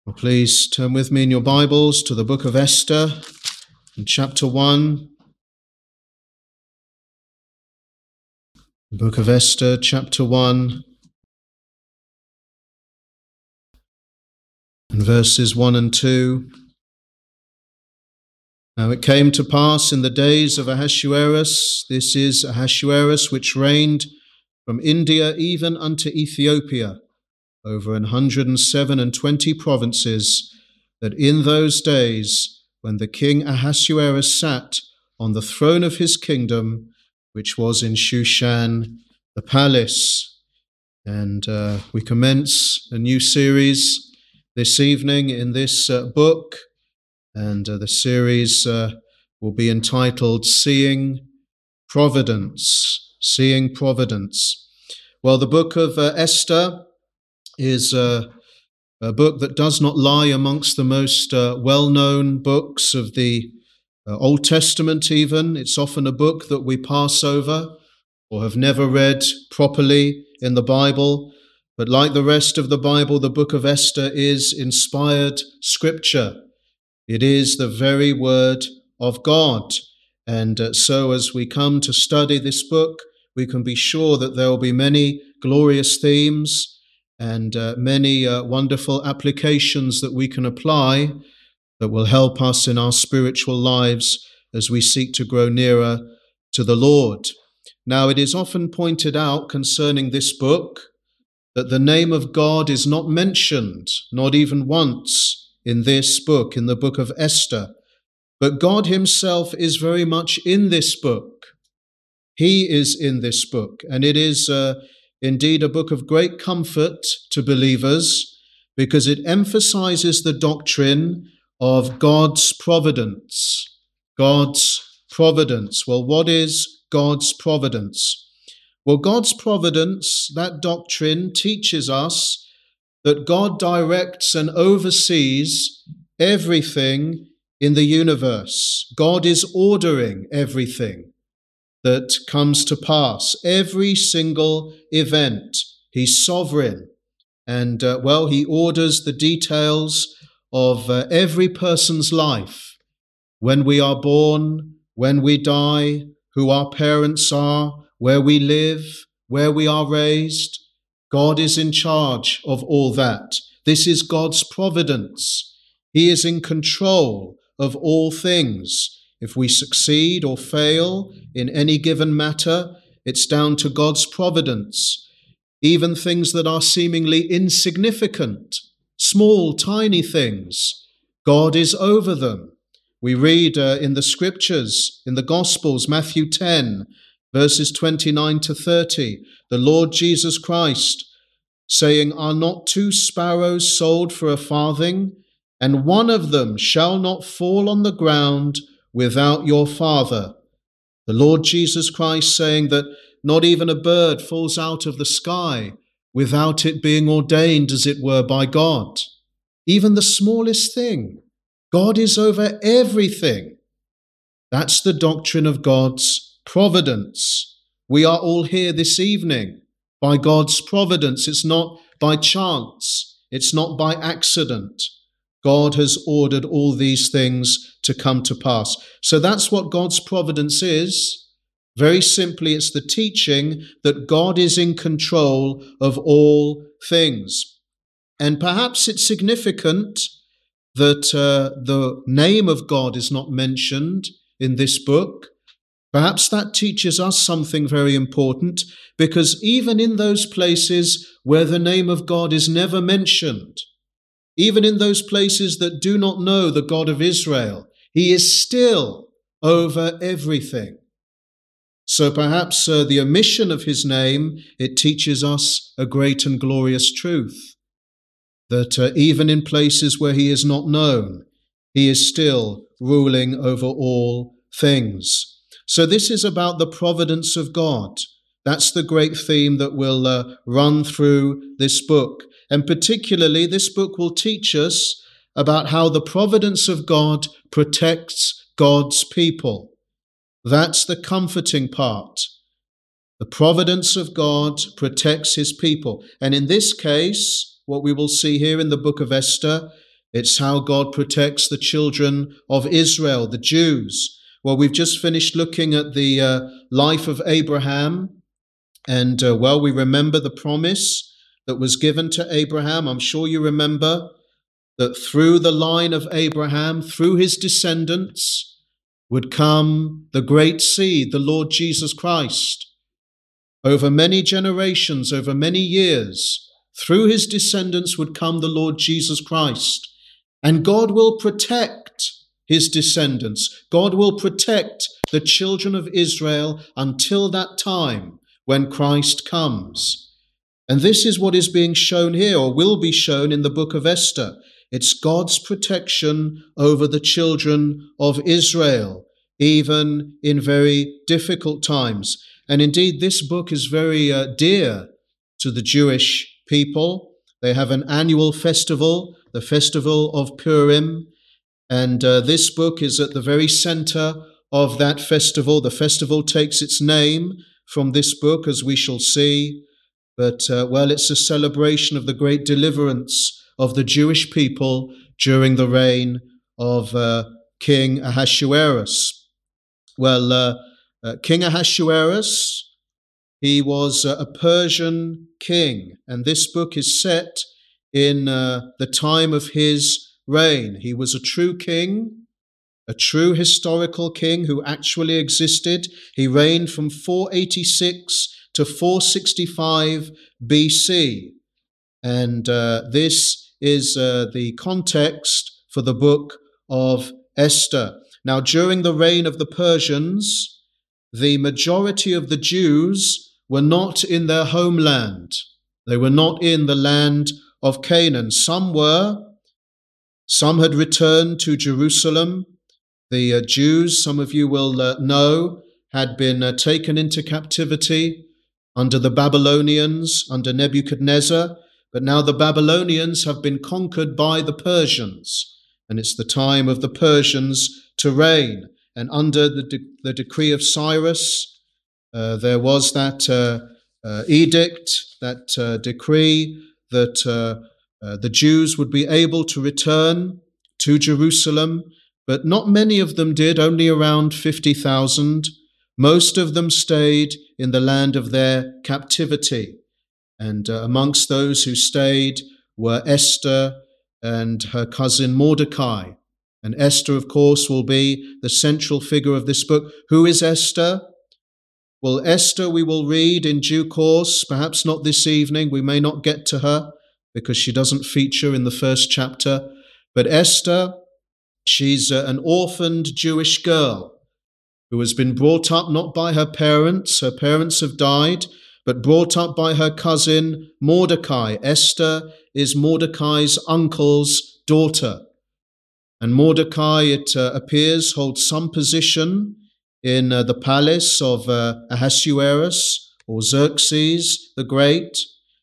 Well, please turn with me in your Bibles to the book of Esther, in chapter 1. The book of Esther, chapter 1, and verses 1 and 2. Now it came to pass in the days of Ahasuerus, this is Ahasuerus which reigned from India even unto Ethiopia, over 127 provinces, that in those days, when the king Ahasuerus sat on the throne of his kingdom, which was in Shushan, the palace. And we commence a new series this evening in this book, and the series will be entitled Seeing Providence. Seeing Providence. Well, the book of Esther is a book that does not lie amongst the most well-known books of the Old Testament even. It's often a book that we pass over or have never read properly in the Bible. But like the rest of the Bible, the book of Esther is inspired scripture. It is the very word of God. And so as we come to study this book, we can be sure that there will be many glorious themes and many wonderful applications that we can apply that will help us in our spiritual lives as we seek to grow nearer to the Lord. Now, it is often pointed out concerning this book that the name of God is not mentioned, not even once in this book, in the book of Esther. But God himself is very much in this book. He is in this book, and it is indeed a book of great comfort to believers because it emphasizes the doctrine of God's providence. God's providence. Well, what is God's providence? Well, God's providence, that doctrine teaches us that God directs and oversees everything in the universe. God is ordering everything that comes to pass, every single event. He's sovereign, and he orders the details of every person's life. When we are born, when we die, who our parents are, where we live, where we are raised. God is in charge of all that. This is God's providence. He is in control of all things. If we succeed or fail in any given matter, it's down to God's providence. Even things that are seemingly insignificant, small, tiny things, God is over them. We read in the scriptures, in the Gospels, Matthew 10, verses 29 to 30, the Lord Jesus Christ saying, "Are not 2 sparrows sold for a farthing? And one of them shall not fall on the ground without your Father." The Lord Jesus Christ saying that not even a bird falls out of the sky without it being ordained, as it were, by God. Even the smallest thing. God is over everything. That's the doctrine of God's providence. We are all here this evening by God's providence. It's not by chance. It's not by accident. God has ordered all these things to come to pass. So that's what God's providence is. Very simply, it's the teaching that God is in control of all things. And perhaps it's significant that the name of God is not mentioned in this book. Perhaps that teaches us something very important, because even in those places where the name of God is never mentioned, even in those places that do not know the God of Israel, he is still over everything. So perhaps the omission of his name, it teaches us a great and glorious truth, that even in places where he is not known, he is still ruling over all things. So this is about the providence of God. That's the great theme that will run through this book. And particularly, this book will teach us about how the providence of God protects God's people. That's the comforting part. The providence of God protects his people. And in this case, what we will see here in the book of Esther It's how God protects the children of Israel, the Jews. Well, we've just finished looking at the life of Abraham, and we remember the promise that was given to Abraham. I'm sure you remember that through the line of Abraham, through his descendants, would come the great seed, the Lord Jesus Christ. Over many generations, over many years, through his descendants would come the Lord Jesus Christ. And God will protect his descendants. God will protect the children of Israel until that time when Christ comes. And this is what is being shown here, or will be shown in the book of Esther. It's God's protection over the children of Israel, even in very difficult times. And indeed, this book is very dear to the Jewish people. They have an annual festival, the festival of Purim, and this book is at the very center of that festival. The festival takes its name from this book, as we shall see, but it's a celebration of the great deliverance of the Jewish people during the reign of King Ahasuerus. King Ahasuerus, he was a Persian king, and this book is set in the time of his reign. He was a true king, a true historical king who actually existed. He reigned from 486 to 465 BC, and this is the context for the book of Esther. Now, during the reign of the Persians, the majority of the Jews were not in their homeland. They were not in the land of Canaan. Some were. Some had returned to Jerusalem. The Jews, some of you will know, had been taken into captivity under the Babylonians, under Nebuchadnezzar. But now the Babylonians have been conquered by the Persians, and it's the time of the Persians to reign. And under the decree of Cyrus, there was that edict, that decree that the Jews would be able to return to Jerusalem, but not many of them did, only around 50,000. Most of them stayed in the land of their captivity. And amongst those who stayed were Esther and her cousin Mordecai. And Esther, of course, will be the central figure of this book. Who is Esther? Well, Esther we will read in due course, perhaps not this evening. We may not get to her because she doesn't feature in the first chapter. But Esther, she's an orphaned Jewish girl who has been brought up not by her parents have died, but brought up by her cousin Mordecai. Esther is Mordecai's uncle's daughter. And Mordecai, it appears, holds some position in the palace of Ahasuerus or Xerxes the Great.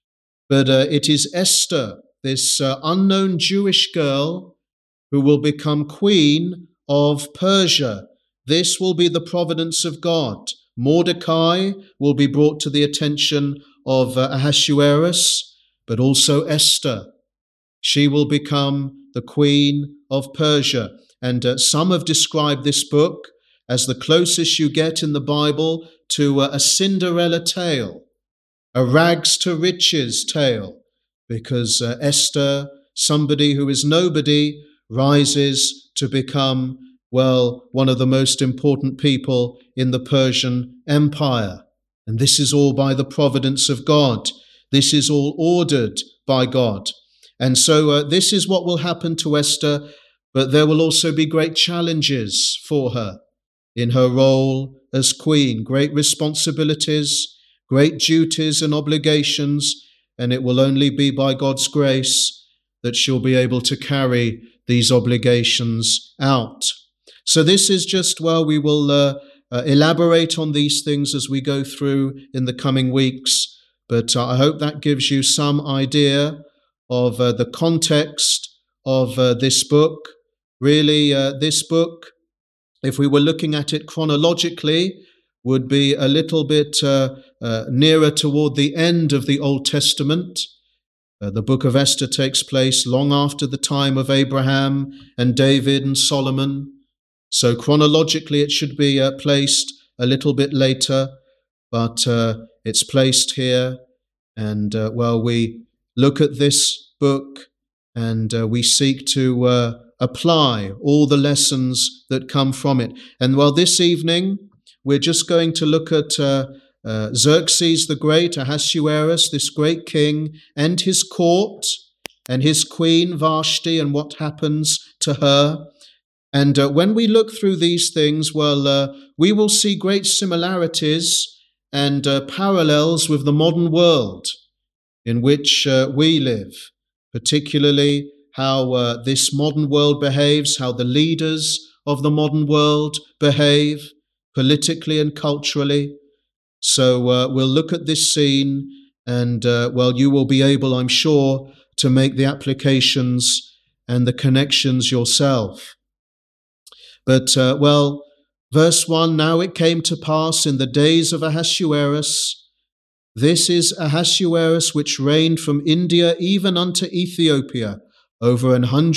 But it is Esther, this unknown Jewish girl, who will become queen of Persia. This will be the providence of God. Mordecai will be brought to the attention of Ahasuerus, but also Esther. She will become the queen of Persia. And some have described this book as the closest you get in the Bible to a Cinderella tale, a rags to riches tale, because Esther, somebody who is nobody, rises to become, one of the most important people in the Persian Empire. And this is all by the providence of God. This is all ordered by God. And so this is what will happen to Esther, but there will also be great challenges for her in her role as queen, great responsibilities, great duties and obligations, and it will only be by God's grace that she'll be able to carry these obligations out. So this is just, we will elaborate on these things as we go through in the coming weeks, but I hope that gives you some idea of the context of this book. Really, this book, if we were looking at it chronologically, would be a little bit nearer toward the end of the Old Testament. The book of Esther takes place long after the time of Abraham and David and Solomon. So chronologically it should be placed a little bit later, but it's placed here. And we look at this book and we seek to apply all the lessons that come from it. And this evening we're just going to look at Xerxes the Great, Ahasuerus, this great king, and his court, and his queen Vashti, and what happens to her. And when we look through these things, we will see great similarities and parallels with the modern world in which we live, particularly how this modern world behaves, how the leaders of the modern world behave politically and culturally. So we'll look at this scene and, you will be able, I'm sure, to make the applications and the connections yourself. But, verse 1, now it came to pass in the days of Ahasuerus. This is Ahasuerus, which reigned from India even unto Ethiopia, over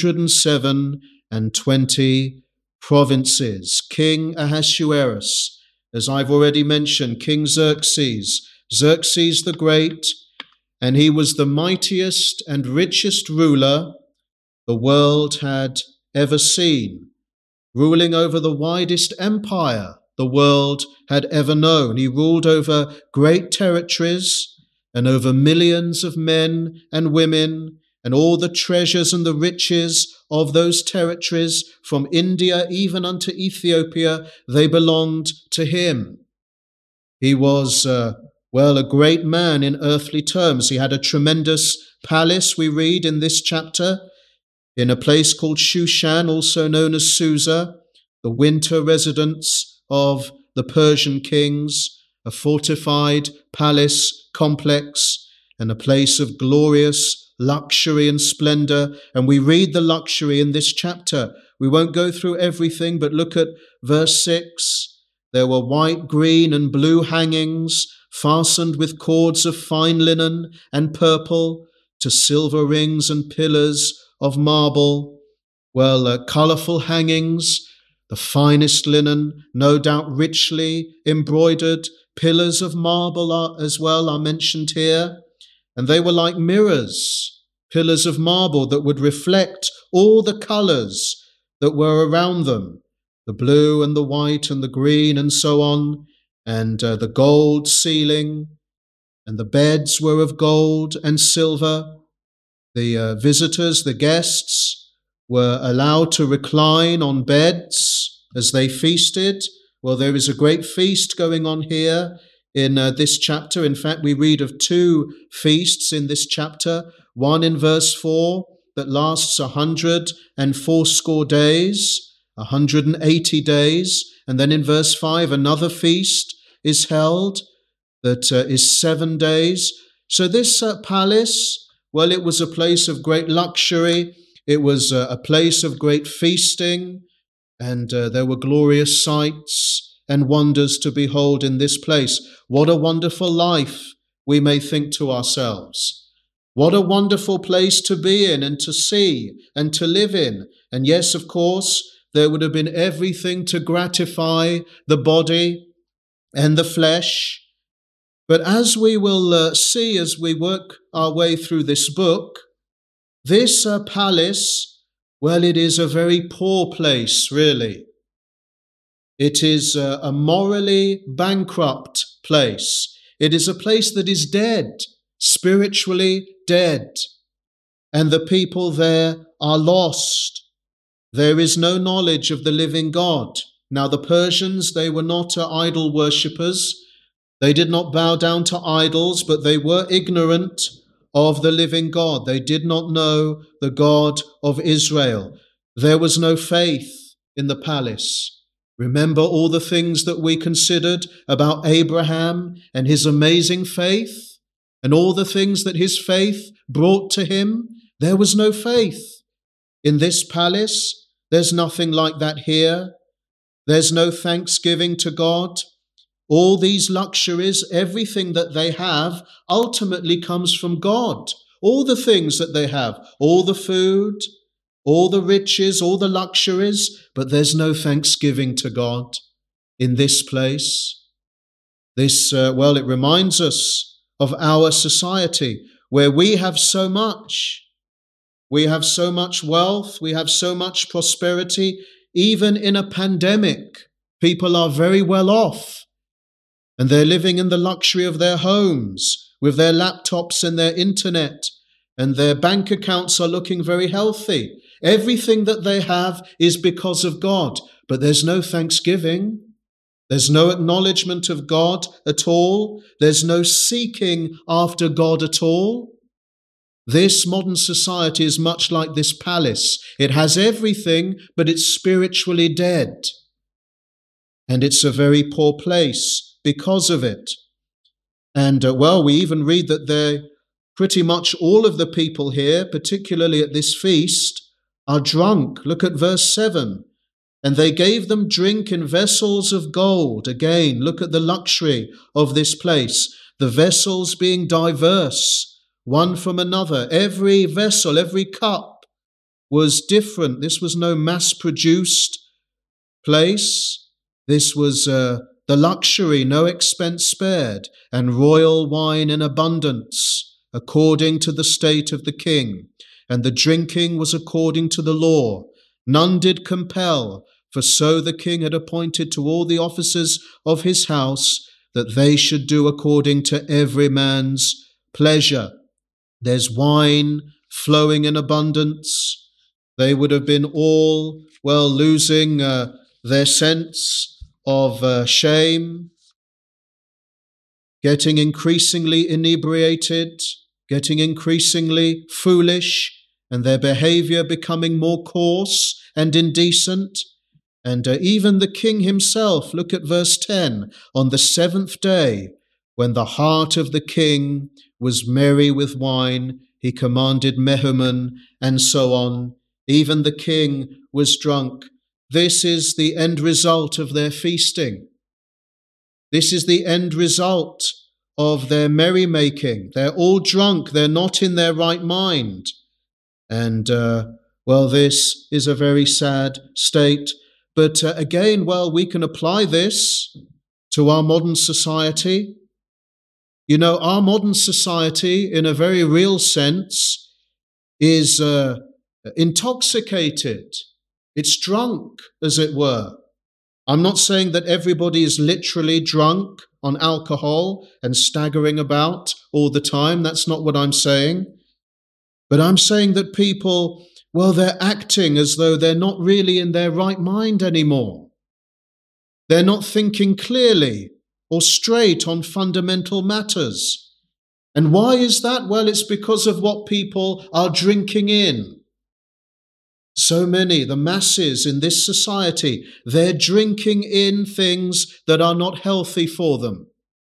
127 provinces. King Ahasuerus. As I've already mentioned, King Xerxes the Great, and he was the mightiest and richest ruler the world had ever seen, ruling over the widest empire the world had ever known. He ruled over great territories and over millions of men and women, and all the treasures and the riches of those territories from India even unto Ethiopia, they belonged to him. He was, a great man in earthly terms. He had a tremendous palace, we read in this chapter, in a place called Shushan, also known as Susa, the winter residence of the Persian kings, a fortified palace complex and a place of glorious luxury and splendor. And we read the luxury in this chapter. We won't go through everything, but look at verse 6. There were white, green, and blue hangings fastened with cords of fine linen and purple to silver rings and pillars of marble. Colourful hangings, the finest linen, no doubt richly embroidered. Pillars of marble are mentioned here. And they were like mirrors, pillars of marble that would reflect all the colours that were around them, the blue and the white and the green and so on, and the gold ceiling, and the beds were of gold and silver. The visitors, the guests, were allowed to recline on beds as they feasted. There is a great feast going on here in this chapter. In fact, we read of two feasts in this chapter, one in verse 4 that lasts 180 days, 180 days, and then in verse 5 another feast is held that is 7 days. So this palace, it was a place of great luxury, it was a place of great feasting, and there were glorious sights and wonders to behold in this place. What a wonderful life, we may think to ourselves. What a wonderful place to be in and to see and to live in. And yes, of course, there would have been everything to gratify the body and the flesh. But as we will see as we work our way through this book, this palace, it is a very poor place, really. It is a morally bankrupt place. It is a place that is dead, spiritually dead, and the people there are lost. There is no knowledge of the living God. Now the Persians, they were not idol worshippers. They did not bow down to idols, but they were ignorant of the living God. They did not know the God of Israel. There was no faith in the palace. Remember all the things that we considered about Abraham and his amazing faith, and all the things that his faith brought to him? There was no faith in this palace. There's nothing like that here. There's no thanksgiving to God. All these luxuries, everything that they have, ultimately comes from God. all the things that they have, all the food, all the riches, all the luxuries, but there's no thanksgiving to God in this place. This, it reminds us of our society where we have so much. We have so much wealth, we have so much prosperity. Even in a pandemic, people are very well off, and they're living in the luxury of their homes with their laptops and their internet, and their bank accounts are looking very healthy. Everything that they have is because of God, but there's no thanksgiving. There's no acknowledgement of God at all. There's no seeking after God at all. This modern society is much like this palace. It has everything, but it's spiritually dead. And it's a very poor place because of it. And we even read that pretty much all of the people here, particularly at this feast, are drunk. Look at verse 7. And they gave them drink in vessels of gold. Again, look at the luxury of this place. The vessels being diverse, one from another. Every vessel, every cup was different. This was no mass-produced place. This was the luxury, no expense spared, and royal wine in abundance, according to the state of the king. And the drinking was according to the law. None did compel, for so the king had appointed to all the officers of his house that they should do according to every man's pleasure. There's wine flowing in abundance. They would have been all, losing their sense of shame, getting increasingly inebriated, getting increasingly foolish, and their behavior becoming more coarse and indecent. And even the king himself, look at verse 10, on the 7th day, when the heart of the king was merry with wine, he commanded Mehuman, and so on. Even the king was drunk. This is the end result of their feasting. This is the end result of their merrymaking. They're all drunk. They're not in their right mind. And, this is a very sad state. But again, we can apply this to our modern society. You know, our modern society, in a very real sense, is intoxicated. It's drunk, as it were. I'm not saying that everybody is literally drunk on alcohol and staggering about all the time. That's not what I'm saying. But I'm saying that people, they're acting as though they're not really in their right mind anymore. They're not thinking clearly or straight on fundamental matters. And why is that? Well, it's because of what people are drinking in. So many, the masses in this society, they're drinking in things that are not healthy for them.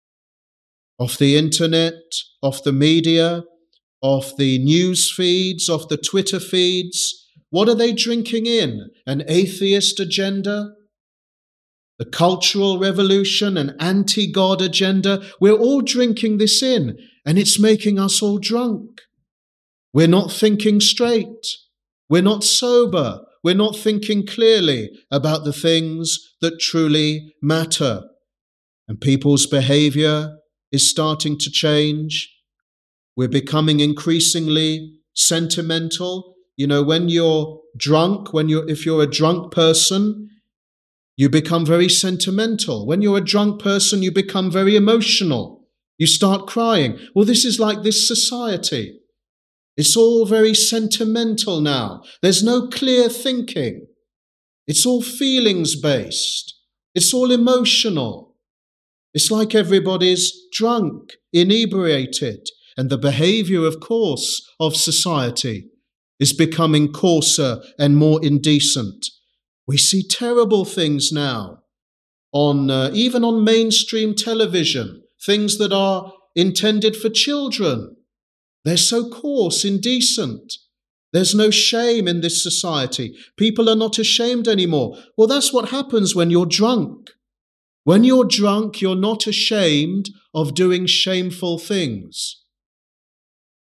Off the internet, off the media, off the news feeds, off the Twitter feeds. What are they drinking in? An atheist agenda? The cultural revolution, an anti-God agenda? We're all drinking this in, and it's making us all drunk. We're not thinking straight. We're not sober. We're not thinking clearly about the things that truly matter. And people's behavior is starting to change. We're becoming increasingly sentimental. You know, when you're drunk, if you're a drunk person, you become very sentimental. When you're a drunk person, you become very emotional. You start crying. Well, this is like this society. It's all very sentimental now. There's no clear thinking. It's all feelings-based. It's all emotional. It's like everybody's drunk, inebriated. And the behavior, of course, of society is becoming coarser and more indecent. We see terrible things now even on mainstream television, things that are intended for children. They're so coarse, indecent. There's no shame in this society. People are not ashamed anymore. Well, that's what happens when you're drunk. When you're drunk, you're not ashamed of doing shameful things.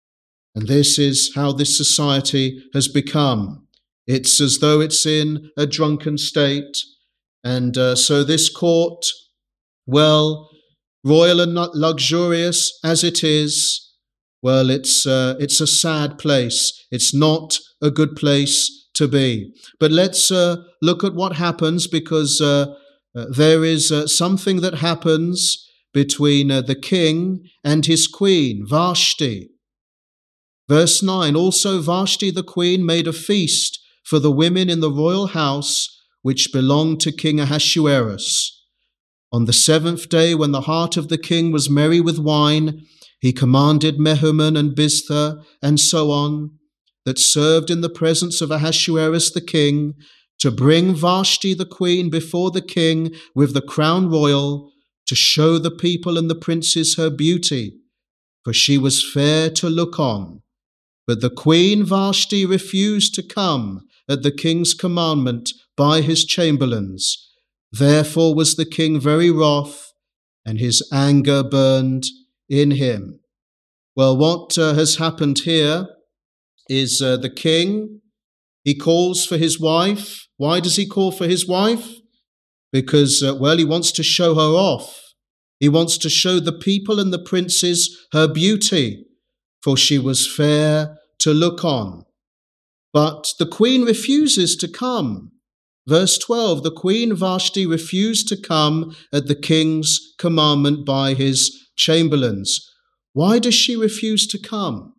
And this is how this society has become. It's as though it's in a drunken state. And so this court, well, royal and not luxurious as it is, well, it's a sad place. It's not a good place to be. But let's look at what happens, because there is something that happens between the king and his queen, Vashti. Verse 9, also Vashti the queen made a feast for the women in the royal house which belonged to King Ahasuerus. On the 7th day, when the heart of the king was merry with wine, he commanded Mehuman and Biztha and so on, that served in the presence of Ahasuerus the king, to bring Vashti the queen before the king with the crown royal, to show the people and the princes her beauty, for she was fair to look on. But the queen Vashti refused to come at the king's commandment by his chamberlains. Therefore was the king very wroth, and his anger burned in him. Well, what has happened here is the king, he calls for his wife. Why does he call for his wife? Because, he wants to show her off. He wants to show the people and the princes her beauty, for she was fair to look on. But the queen refuses to come. Verse 12, the queen Vashti refused to come at the king's commandment by his chamberlains. Why does she refuse to come?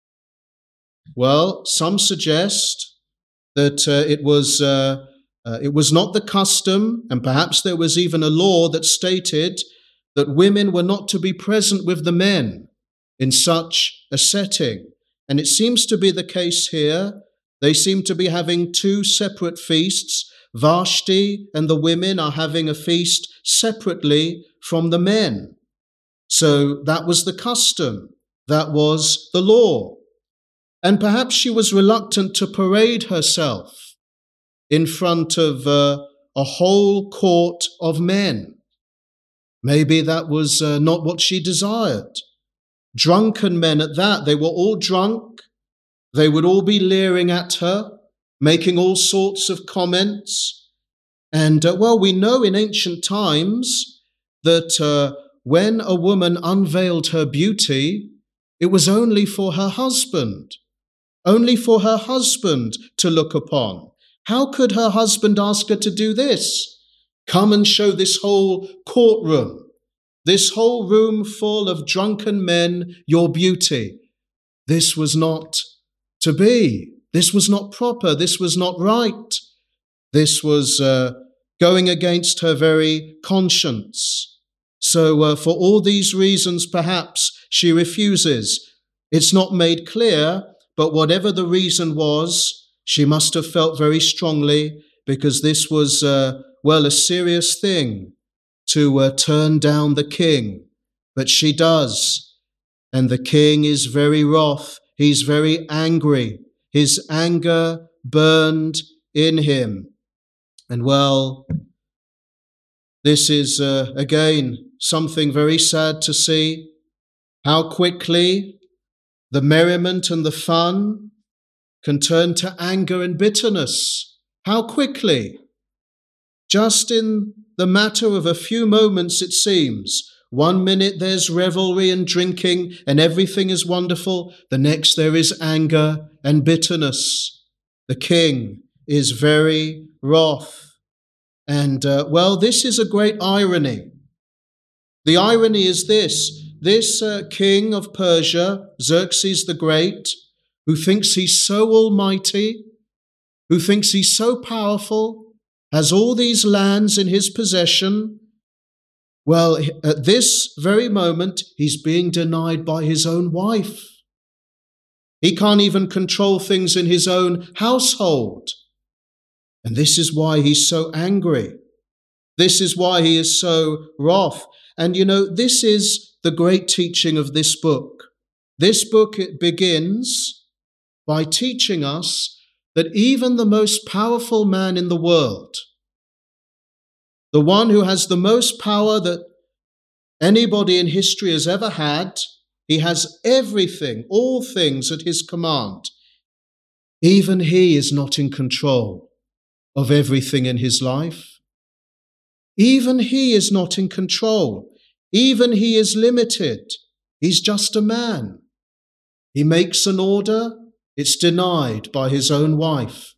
Well, some suggest that it was not the custom, and perhaps there was even a law that stated that women were not to be present with the men in such a setting. And it seems to be the case here. They seem to be having two separate feasts. Vashti and the women are having a feast separately from the men. So that was the custom. That was the law. And perhaps she was reluctant to parade herself in front of a whole court of men. Maybe that was not what she desired. Drunken men at that, they were all drunk. They would all be leering at her, making all sorts of comments. And, we know in ancient times that when a woman unveiled her beauty, it was only for her husband to look upon. How could her husband ask her to do this? Come and show this whole courtroom, this whole room full of drunken men, your beauty. This was not to be. This was not proper. This was not right. This was going against her very conscience. So for all these reasons, perhaps she refuses. It's not made clear, but whatever the reason was, she must have felt very strongly, because this was, a serious thing to turn down the king. But she does. And the king is very wroth. He's very angry. His anger burned in him. And this is, again, something very sad to see. How quickly the merriment and the fun can turn to anger and bitterness. How quickly. Just in the matter of a few moments, it seems. 1 minute there's revelry and drinking and everything is wonderful. The next there is anger and bitterness. The king is very wroth. And, this is a great irony. The irony is this king of Persia, Xerxes the Great, who thinks he's so almighty, who thinks he's so powerful, has all these lands in his possession. Well, at this very moment, he's being denied by his own wife. He can't even control things in his own household. And this is why he's so angry. This is why he is so wroth. And this is the great teaching of this book. This book, it begins by teaching us that even the most powerful man in the world, the one who has the most power that anybody in history has ever had, He has everything, all things at his command. Even he is not in control of everything in his life. Even he is not in control. Even he is limited. He's just a man. He makes an order, it's denied by his own wife.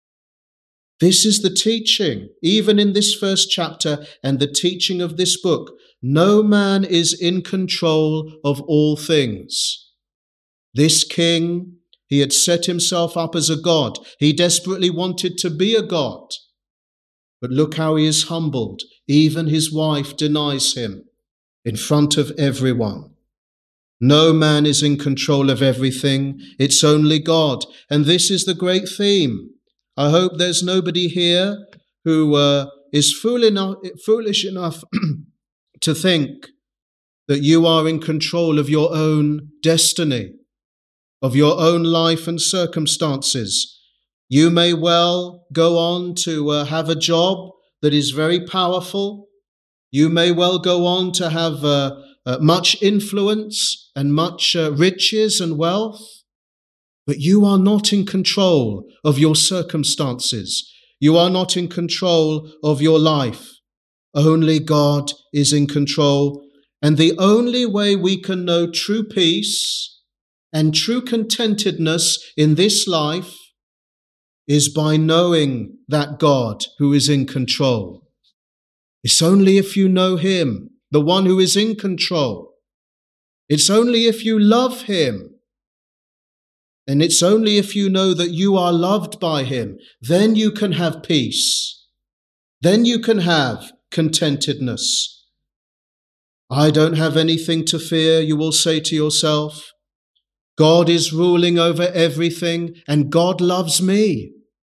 This is the teaching, even in this first chapter and the teaching of this book. No man is in control of all things. This king, he had set himself up as a god. He desperately wanted to be a god. But look how he is humbled. Even his wife denies him in front of everyone. No man is in control of everything. It's only God. And this is the great theme. I hope there's nobody here who is foolish enough to think that you are in control of your own destiny, of your own life and circumstances. You may well go on to have a job that is very powerful. You may well go on to have much influence and much riches and wealth. But you are not in control of your circumstances. You are not in control of your life. Only God is in control. And the only way we can know true peace and true contentedness in this life is by knowing that God who is in control. It's only if you know him, the one who is in control. It's only if you love him. And it's only if you know that you are loved by him, then you can have peace. Then you can have contentedness. I don't have anything to fear, you will say to yourself. God is ruling over everything and God loves me.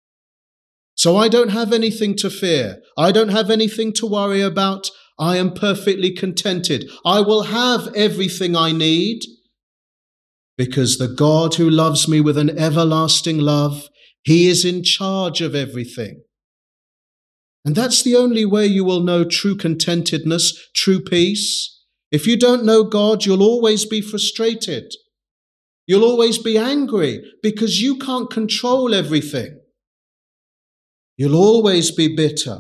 So I don't have anything to fear. I don't have anything to worry about. I am perfectly contented. I will have everything I need. Because the God who loves me with an everlasting love, he is in charge of everything. And that's the only way you will know true contentedness, true peace. If you don't know God, you'll always be frustrated. You'll always be angry because you can't control everything. You'll always be bitter.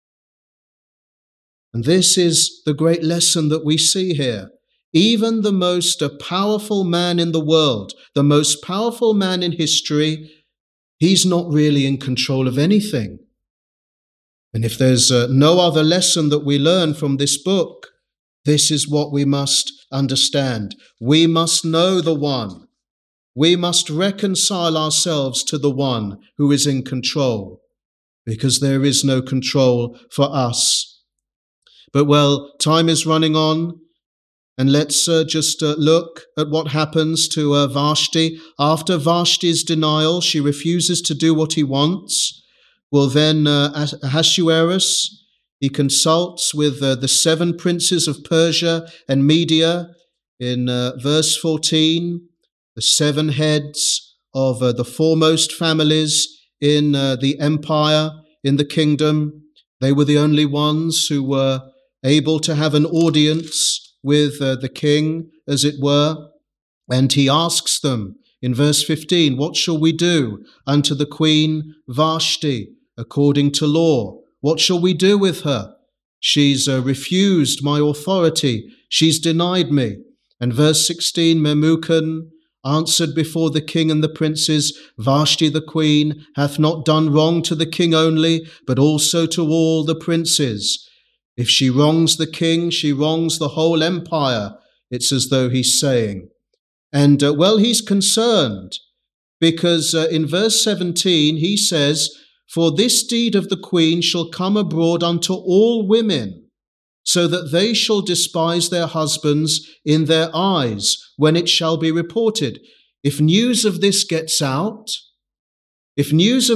And this is the great lesson that we see here. Even the most powerful man in the world, the most powerful man in history, he's not really in control of anything. And if there's no other lesson that we learn from this book, this is what we must understand. We must know the one. We must reconcile ourselves to the one who is in control, because there is no control for us. But time is running on. And let's just look at what happens to Vashti. After Vashti's denial, she refuses to do what he wants. Well, then Ahasuerus, he consults with the 7 princes of Persia and Media. In verse 14, the 7 heads of the foremost families in the empire, in the kingdom. They were the only ones who were able to have an audience with the king, as it were. And he asks them in verse 15, what shall we do unto the queen Vashti according to law? What shall we do with her? She's refused my authority. She's denied me. And verse 16, Memucan answered before the king and the princes, Vashti the queen hath not done wrong to the king only, but also to all the princes. If she wrongs the king, she wrongs the whole empire. It's as though he's saying. And he's concerned because in verse 17, he says, for this deed of the queen shall come abroad unto all women, so that they shall despise their husbands in their eyes when it shall be reported. If news of this gets out that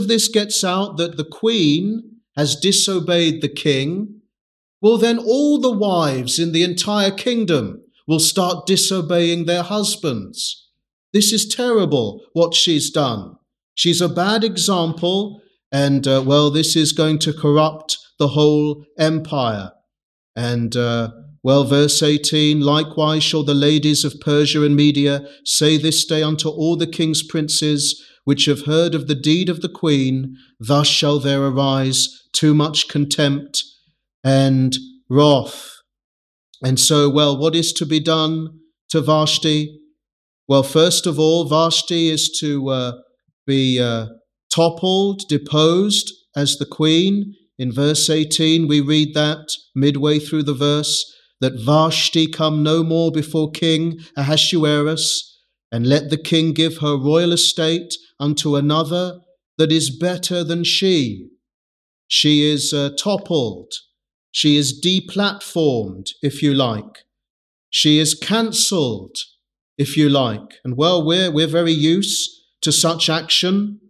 the queen has disobeyed the king, well, then all the wives in the entire kingdom will start disobeying their husbands. This is terrible, what she's done. She's a bad example, and, this is going to corrupt the whole empire. And verse 18, likewise shall the ladies of Persia and Media say this day unto all the king's princes, which have heard of the deed of the queen, thus shall there arise too much contempt and wrath. And so, what is to be done to Vashti? Well, first of all, Vashti is to be toppled, deposed as the queen. In verse 18, we read that midway through the verse, that Vashti come no more before King Ahasuerus, and let the king give her royal estate unto another that is better than she. She is toppled. She is deplatformed, if you like. She is cancelled, if you like. And we're very used to such action.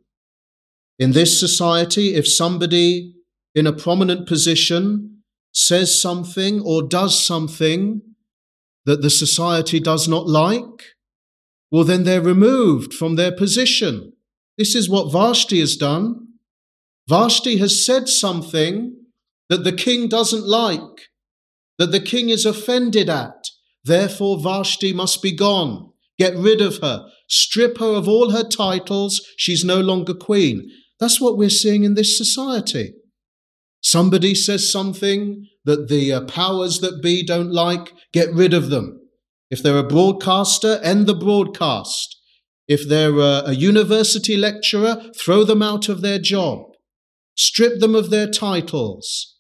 In this society, if somebody in a prominent position says something or does something that the society does not like, well, then they're removed from their position. This is what Vashti has done. Vashti has said something that the king doesn't like, that the king is offended at. Therefore, Vashti must be gone. Get rid of her. Strip her of all her titles. She's no longer queen. That's what we're seeing in this society. Somebody says something that the powers that be don't like, get rid of them. If they're a broadcaster, end the broadcast. If they're a university lecturer, throw them out of their job. Strip them of their titles.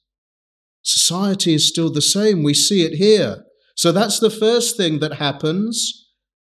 Society is still the same. We see it here. So that's the first thing that happens.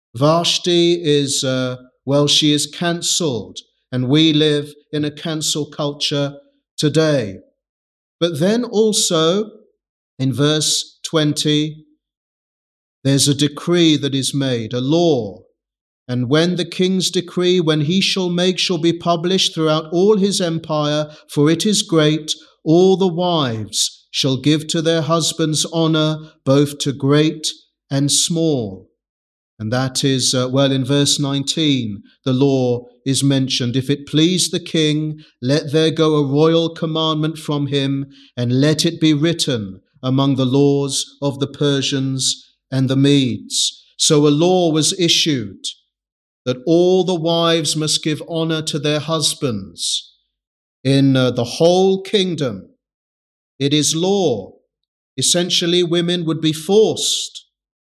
Vashti is, she is cancelled. And we live in a cancel culture today. But then also, in verse 20, there's a decree that is made, a law. And when the king's decree, when he shall make, shall be published throughout all his empire, for it is great, all the wives shall give to their husbands honour, both to great and small. And that is, in verse 19, the law is mentioned. If it please the king, let there go a royal commandment from him, and let it be written among the laws of the Persians and the Medes. So a law was issued that all the wives must give honor to their husbands in the whole kingdom. It is law. Essentially, women would be forced,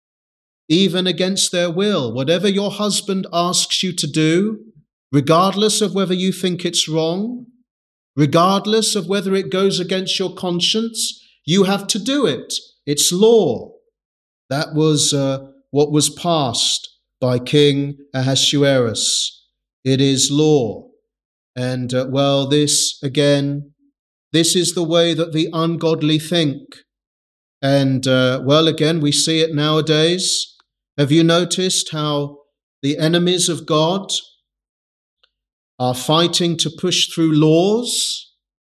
even against their will. Whatever your husband asks you to do, regardless of whether you think it's wrong, regardless of whether it goes against your conscience, you have to do it. It's law. That was what was passed by King Ahasuerus. It is law. And this is the way that the ungodly think. And again, we see it nowadays. Have you noticed how the enemies of God are fighting to push through laws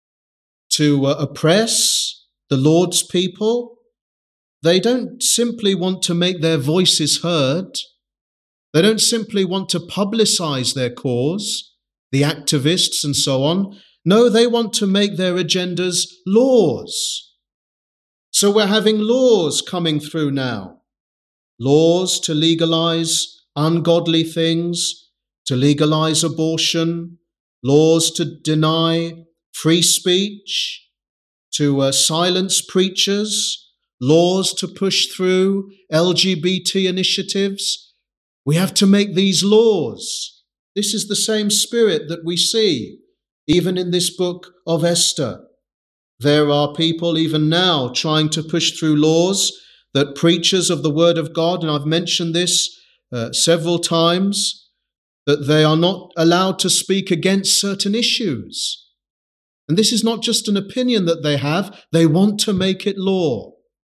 to oppress the Lord's people? They don't simply want to make their voices heard. They don't simply want to publicize their cause, the activists and so on. No, they want to make their agendas laws. So we're having laws coming through now. Laws to legalize ungodly things, to legalize abortion, laws to deny free speech, to silence preachers, laws to push through LGBT initiatives. We have to make these laws. This is the same spirit that we see even in this book of Esther. There are people even now trying to push through laws that preachers of the word of God, and I've mentioned this several times, that they are not allowed to speak against certain issues. And this is not just an opinion that they have, they want to make it law.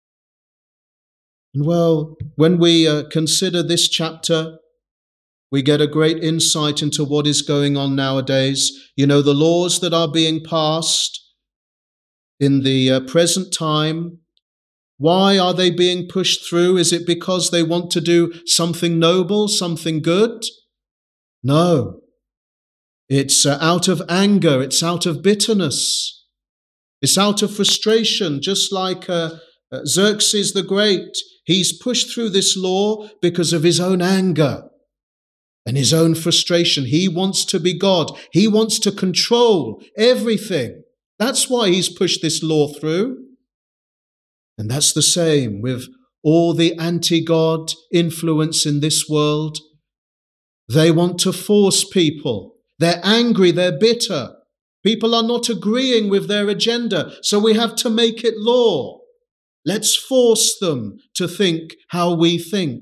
And when we consider this chapter, we get a great insight into what is going on nowadays. You know, the laws that are being passed in the present time, why are they being pushed through? Is it because they want to do something noble, something good? No. It's out of anger. It's out of bitterness. It's out of frustration, just like Xerxes the Great, he's pushed through this law because of his own anger and his own frustration. He wants to be God. He wants to control everything. That's why he's pushed this law through. And that's the same with all the anti-God influence in this world. They want to force people. They're angry, they're bitter. People are not agreeing with their agenda, so we have to make it law. Let's force them to think how we think.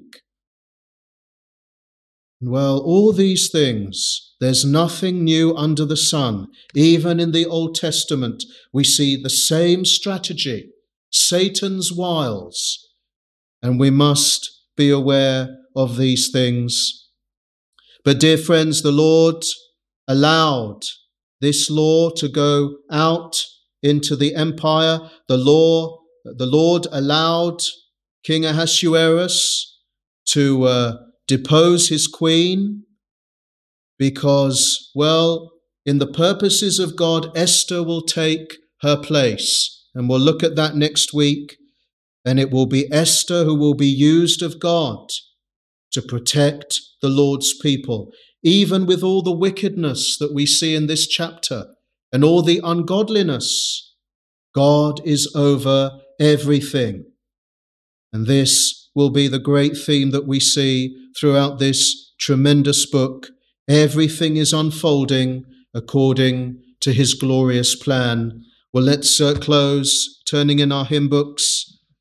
Well, all these things, there's nothing new under the sun. Even in the Old Testament, we see the same strategy, Satan's wiles, and we must be aware of these things. But dear friends, the Lord allowed this law to go out into the empire. The Lord allowed King Ahasuerus to depose his queen because, well, in the purposes of God, Esther will take her place. And we'll look at that next week. And it will be Esther who will be used of God to protect the Lord's people, even with all the wickedness that we see in this chapter and all the ungodliness. God is over everything. And this will be the great theme that we see throughout this tremendous book. Everything is unfolding according to his glorious plan. Well, let's close turning in our hymn books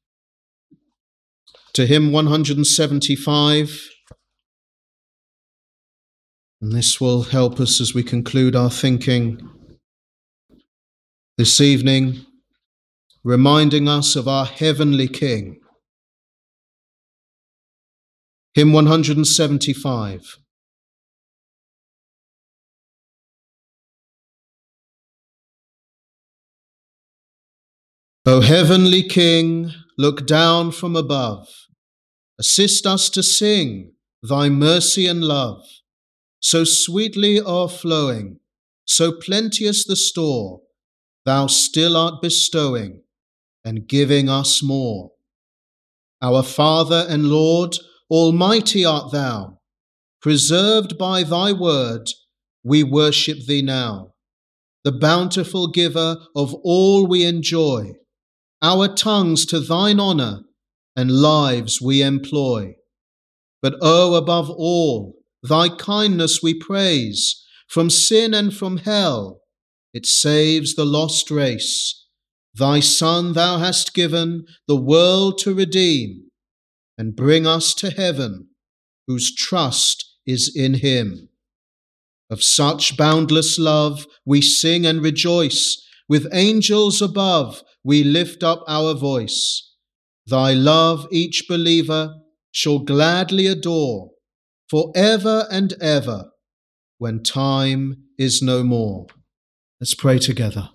to hymn 175. And this will help us as we conclude our thinking this evening, reminding us of our heavenly King. Hymn 175. O heavenly King, look down from above. Assist us to sing thy mercy and love, so sweetly o'erflowing, so plenteous the store, thou still art bestowing and giving us more. Our Father and Lord, almighty art thou, preserved by thy word, we worship thee now, the bountiful giver of all we enjoy. Our tongues to thine honour and lives we employ. But above all, thy kindness we praise, from sin and from hell, it saves the lost race. Thy Son thou hast given the world to redeem, and bring us to heaven, whose trust is in him. Of such boundless love we sing and rejoice, with angels above we lift up our voice. Thy love each believer shall gladly adore, for ever and ever, when time is no more. Let's pray together.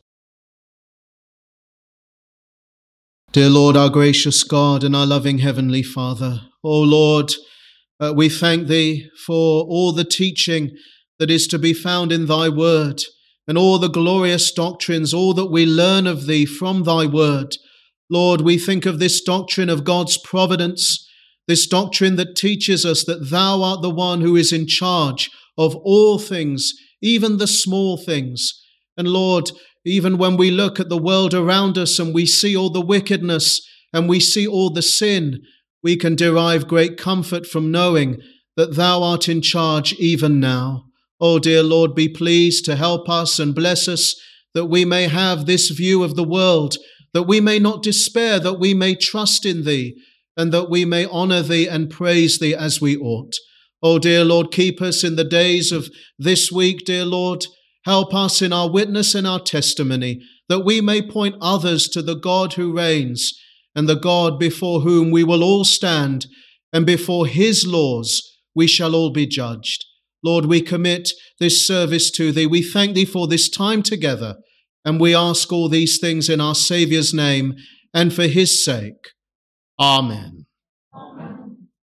Dear Lord, our gracious God and our loving Heavenly Father, O Lord, we thank thee for all the teaching that is to be found in thy word, and all the glorious doctrines, all that we learn of thee from thy word. Lord, we think of this doctrine of God's providence, this doctrine that teaches us that thou art the one who is in charge of all things, even the small things. And Lord, even when we look at the world around us and we see all the wickedness and we see all the sin, we can derive great comfort from knowing that thou art in charge even now. Oh, dear Lord, be pleased to help us and bless us that we may have this view of the world, that we may not despair, that we may trust in thee, and that we may honour thee and praise thee as we ought. Oh, dear Lord, keep us in the days of this week, dear Lord. Help us in our witness and our testimony, that we may point others to the God who reigns, and the God before whom we will all stand, and before his laws we shall all be judged. Lord, we commit this service to thee. We thank thee for this time together, and we ask all these things in our Saviour's name and for his sake. Amen. Amen.